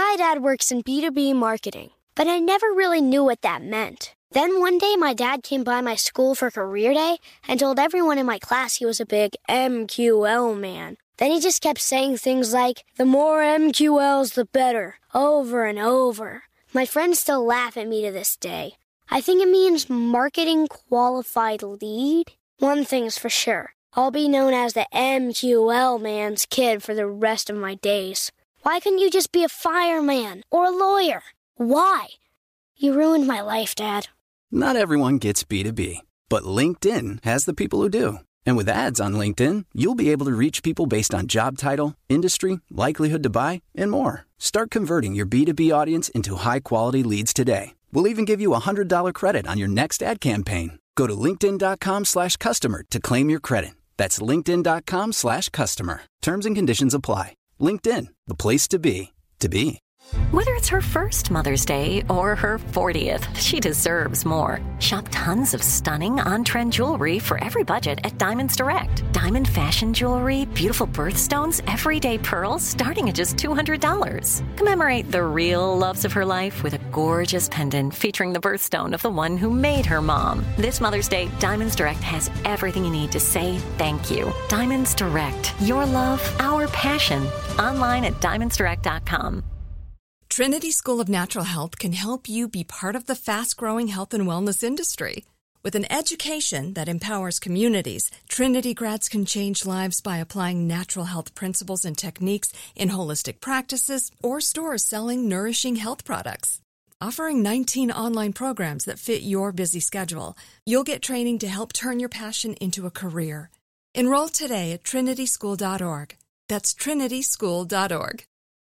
My dad works in B2B marketing, but I never really knew what that meant. Then one day, my dad came by my school for career day and told everyone in my class he was a big MQL man. Then he just kept saying things like, the more MQLs, the better, over and over. My friends still laugh at me to this day. I think it means marketing qualified lead. One thing's for sure, I'll be known as the MQL man's kid for the rest of my days. Why couldn't you just be a fireman or a lawyer? Why? You ruined my life, Dad. Not everyone gets B2B, but LinkedIn has the people who do. And with ads on LinkedIn, you'll be able to reach people based on job title, industry, likelihood to buy, and more. Start converting your B2B audience into high-quality leads today. We'll even give you a $100 credit on your next ad campaign. Go to linkedin.com/customer to claim your credit. That's linkedin.com/customer. Terms and conditions apply. LinkedIn, the place to be, to be. Whether it's her first Mother's Day or her 40th, she deserves more. Shop tons of stunning on-trend jewelry for every budget at Diamonds Direct. Diamond fashion jewelry, beautiful birthstones, everyday pearls starting at just $200. Commemorate the real loves of her life with a gorgeous pendant featuring the birthstone of the one who made her mom. This Mother's Day, Diamonds Direct has everything you need to say thank you. Diamonds Direct. Your love, our passion. Online at diamondsdirect.com. Trinity School of Natural Health can help you be part of the fast-growing health and wellness industry. With an education that empowers communities, Trinity grads can change lives by applying natural health principles and techniques in holistic practices or stores selling nourishing health products. Offering 19 online programs that fit your busy schedule, you'll get training to help turn your passion into a career. Enroll today at trinityschool.org. That's trinityschool.org.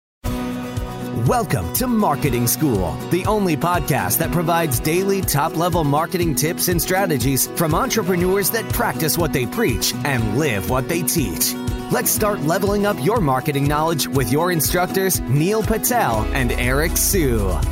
Welcome to Marketing School, the only podcast that provides daily top-level marketing tips and strategies from entrepreneurs that practice what they preach and live what they teach. Let's start leveling up your marketing knowledge with your instructors, Neil Patel and Eric Siu. All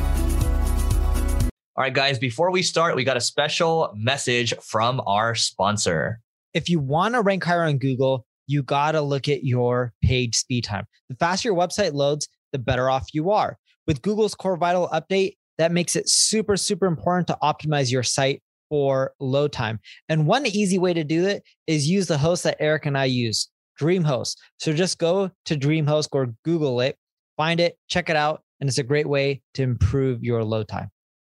right, guys, before we start, we got a special message from our sponsor. If you want to rank higher on Google, you got to look at your page speed time. The faster your website loads, the better off you are. With Google's Core Vital update, that makes it super, super important to optimize your site for load time. And one easy way to do it is use the host that Eric and I use, DreamHost. So just go to DreamHost or Google it, find it, check it out, and it's a great way to improve your load time.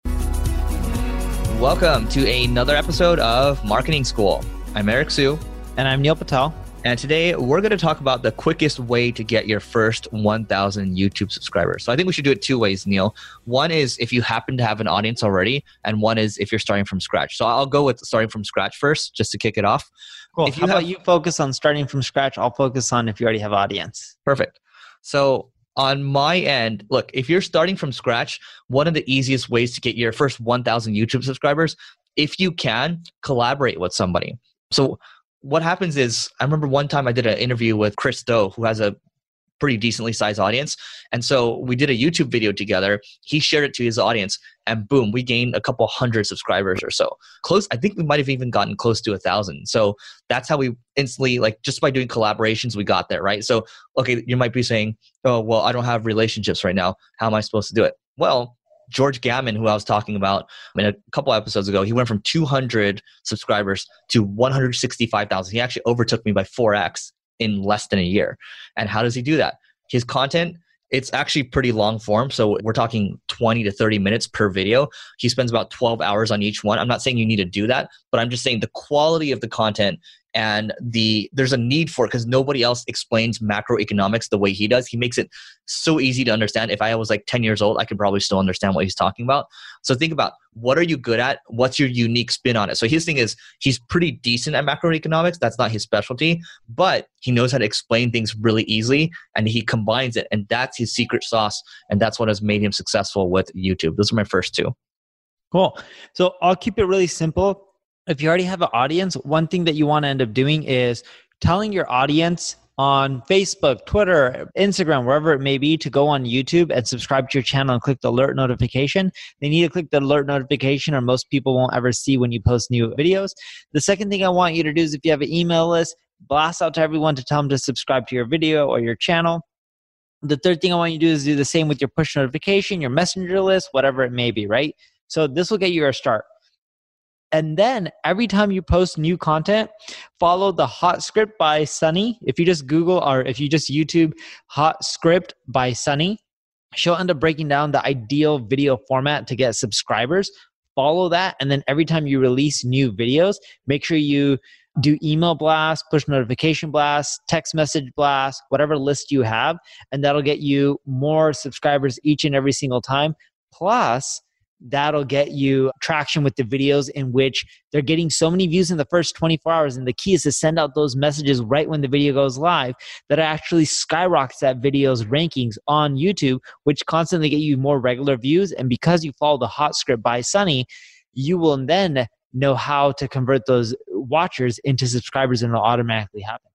Welcome to another episode of Marketing School. I'm Eric Siu. And I'm Neil Patel. And today we're going to talk about the quickest way to get your first 1,000 YouTube subscribers. So I think we should do it two ways, Neil. One is if you happen to have an audience already, and one is if you're starting from scratch. So I'll go with starting from scratch first, just to kick it off. Cool. How about you focus on starting from scratch? I'll focus on if you already have audience. Perfect. So on my end, look, if you're starting from scratch, one of the easiest ways to get your first 1,000 YouTube subscribers, if you can, collaborate with somebody. So what happens is, I remember one time I did an interview with Chris Do, who has a pretty decently sized audience. And so we did a YouTube video together. He shared it to his audience and boom, we gained a couple hundred subscribers or so. Close, I think we might have even gotten close to 1,000. So that's how we instantly, like just by doing collaborations, we got there, right? So, okay, you might be saying, oh, well, I don't have relationships right now. How am I supposed to do it? Well, George Gammon, who I was talking about in a couple episodes ago, he went from 200 subscribers to 165,000. He actually overtook me by 4x in less than a year. And how does he do that? His content, it's actually pretty long form. So we're talking 20 to 30 minutes per video. He spends about 12 hours on each one. I'm not saying you need to do that, but I'm just saying the quality of the content and there's a need for it because nobody else explains macroeconomics the way he does. He makes it so easy to understand. If I was like 10 years old, I could probably still understand what he's talking about. So think about, what are you good at? What's your unique spin on it? So his thing is, he's pretty decent at macroeconomics. That's not his specialty, but he knows how to explain things really easily and he combines it. And that's his secret sauce. And that's what has made him successful with YouTube. Those are my first two. Cool. So I'll keep it really simple. If you already have an audience, one thing that you want to end up doing is telling your audience on Facebook, Twitter, Instagram, wherever it may be, to go on YouTube and subscribe to your channel and click the alert notification. They need to click the alert notification or most people won't ever see when you post new videos. The second thing I want you to do is if you have an email list, blast out to everyone to tell them to subscribe to your video or your channel. The third thing I want you to do is do the same with your push notification, your messenger list, whatever it may be, right? So this will get you a start. And then every time you post new content, follow the Hot Script by Sunny. If you just Google or if you just YouTube Hot Script by Sunny, she'll end up breaking down the ideal video format to get subscribers. Follow that. And then every time you release new videos, make sure you do email blasts, push notification blasts, text message blasts, whatever list you have. And that'll get you more subscribers each and every single time. Plus, that'll get you traction with the videos in which they're getting so many views in the first 24 hours. And the key is to send out those messages right when the video goes live that actually skyrockets that video's rankings on YouTube, which constantly get you more regular views. And because you follow the Hot Script by Sunny, you will then know how to convert those watchers into subscribers, and it'll automatically happen.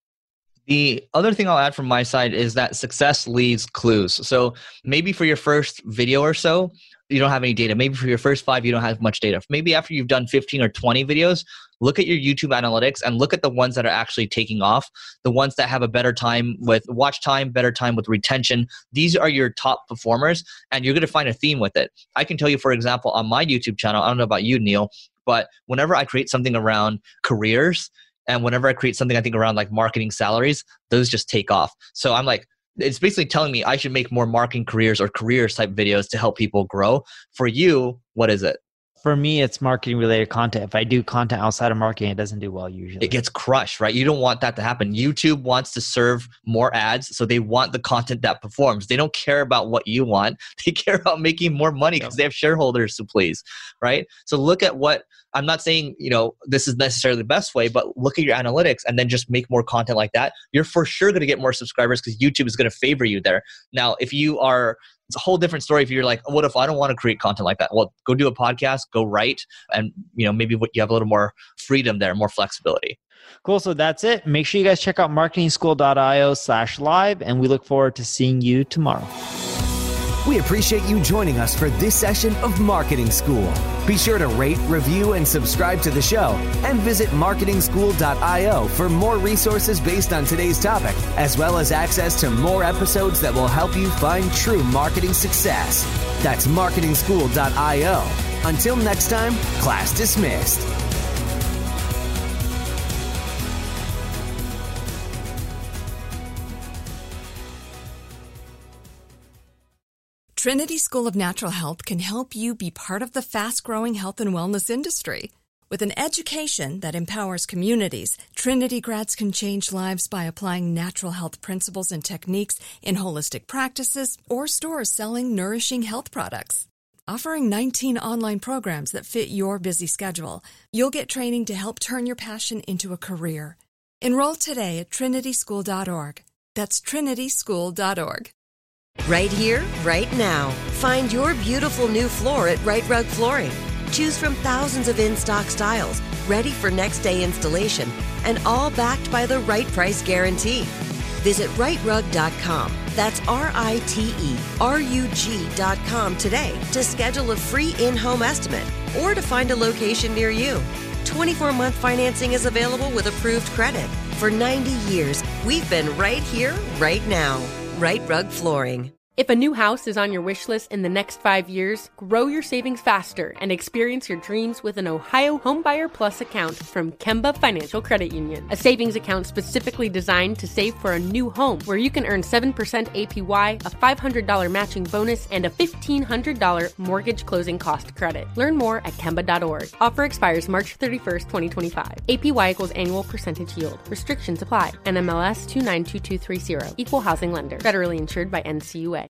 The other thing I'll add from my side is that success leaves clues. So maybe for your first video or so, you don't have any data. Maybe for your first 5, you don't have much data. Maybe after you've done 15 or 20 videos, look at your YouTube analytics and look at the ones that are actually taking off, the ones that have a better time with watch time, better time with retention. These are your top performers, and you're going to find a theme with it. I can tell you, for example, on my YouTube channel, I don't know about you, Neil, but whenever I create something around careers and whenever I create something I think around like marketing salaries, those just take off. So I'm like, it's basically telling me I should make more marketing careers or careers type videos to help people grow. For you, what is it? For me, it's marketing related content. If I do content outside of marketing, it doesn't do well usually. It gets crushed, right? You don't want that to happen. YouTube wants to serve more ads, so they want the content that performs. They don't care about what you want. They care about making more money because they have shareholders to please, right? So look at what, I'm not saying, this is necessarily the best way, but look at your analytics and then just make more content like that. You're for sure going to get more subscribers because YouTube is going to favor you there. Now, if you are, it's a whole different story. If you're like, what if I don't want to create content like that? Well, go do a podcast, go write, and maybe you have a little more freedom there, more flexibility. Cool. So that's it. Make sure you guys check out marketingschool.io/live, and we look forward to seeing you tomorrow. We appreciate you joining us for this session of Marketing School. Be sure to rate, review, and subscribe to the show, and visit marketingschool.io for more resources based on today's topic, as well as access to more episodes that will help you find true marketing success. That's marketingschool.io. Until next time, class dismissed. Trinity School of Natural Health can help you be part of the fast-growing health and wellness industry. With an education that empowers communities, Trinity grads can change lives by applying natural health principles and techniques in holistic practices or stores selling nourishing health products. Offering 19 online programs that fit your busy schedule, you'll get training to help turn your passion into a career. Enroll today at trinityschool.org. That's trinityschool.org. Right here, right now. Find your beautiful new floor at Right Rug Flooring. Choose from thousands of in-stock styles, ready for next day installation, and all backed by the right price guarantee. Visit rightrug.com. That's RITERUG.com today to schedule a free in-home estimate or to find a location near you. 24-month financing is available with approved credit. For 90 years, we've been right here, right now. Right Rug Flooring. If a new house is on your wish list in the next 5 years, grow your savings faster and experience your dreams with an Ohio Homebuyer Plus account from Kemba Financial Credit Union. A savings account specifically designed to save for a new home where you can earn 7% APY, a $500 matching bonus, and a $1,500 mortgage closing cost credit. Learn more at Kemba.org. Offer expires March 31st, 2025. APY equals annual percentage yield. Restrictions apply. NMLS 292230. Equal housing lender. Federally insured by NCUA.